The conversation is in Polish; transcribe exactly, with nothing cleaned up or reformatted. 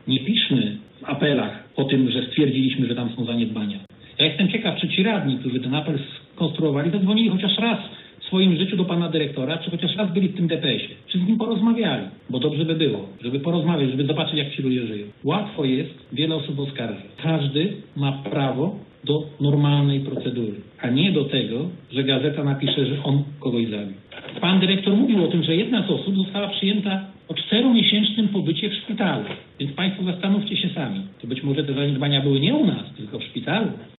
Nie piszmy w apelach o tym, że stwierdziliśmy, że tam są zaniedbania. Ja jestem ciekaw, czy ci radni, którzy ten apel skonstruowali, zadzwonili chociaż raz w swoim życiu do pana dyrektora, czy chociaż raz byli w tym D P S ie, czy z nim porozmawiali, bo dobrze by było, żeby porozmawiać, żeby zobaczyć, jak ci ludzie żyją. Łatwo jest wiele osób oskarżyć. Każdy ma prawo do normalnej procedury, a nie do tego, że gazeta napisze, że on kogoś zabił. Pan dyrektor mówił o tym, że jedna z osób została przyjęta o czteromiesięcznym pobycie w szpitalu. Więc państwo zastanówcie się sami. To być może te zaniedbania były nie u nas, tylko w szpitalu.